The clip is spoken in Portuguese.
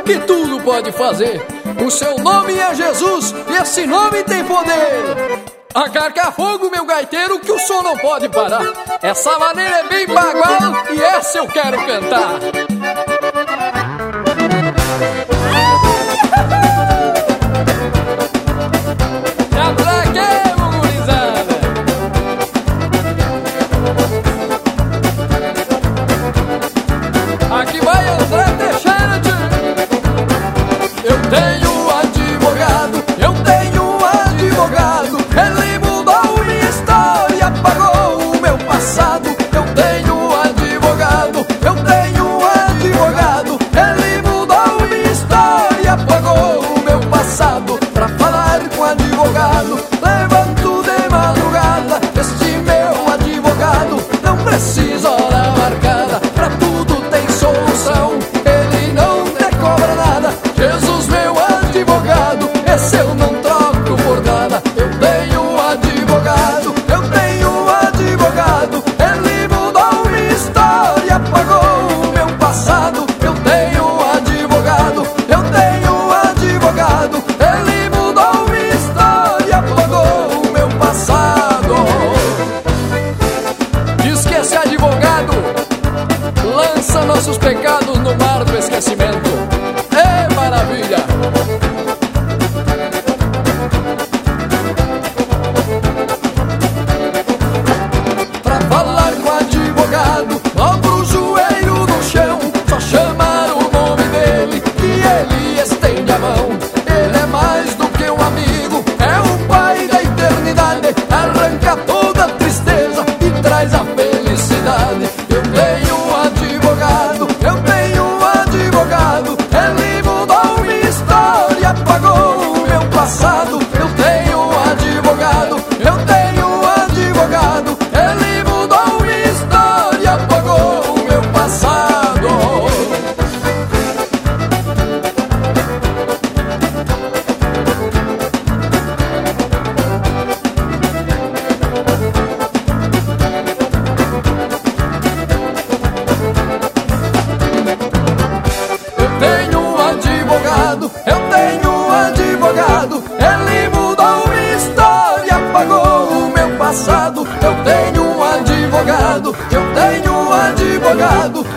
que tudo pode fazer. O seu nome é Jesus e esse nome tem poder. Acarca fogo, meu gaiteiro, que o som não pode parar. Essa maneira é bem bagual e essa eu quero cantar. Aqui vai André Teixeira. Eu tenho advogado, ele mudou minha história, apagou o meu passado. Eu tenho advogado, ele mudou minha história, apagou o meu passado. Pra falar com advogado, levanto de madrugada. Este meu advogado não precisa hora marcada, pra tudo tem solução, ele não te cobra nada. Jesus, meu advogado, esse eu não troco por nada. Eu tenho advogado, ele mudou minha história, apagou o meu passado. Eu tenho advogado, ele mudou minha história, apagou o meu passado. Diz que esse advogado lança nossos pecados no mar do esquecimento. É maravilha! Pra falar com advogado, dobra o joelho no chão, só chamar o nome dele que ele estende a mão. Ele é mais do que um amigo, é o pai da eternidade, arranca toda a tristeza e traz a felicidade. Eu tenho advogado, ele mudou minha história, apagou o meu passado. Eu tenho advogado, ele mudou minha história, apagou o meu passado. Eu tenho advogado, ele mudou minha história, apagou o meu passado. Eu tenho advogado,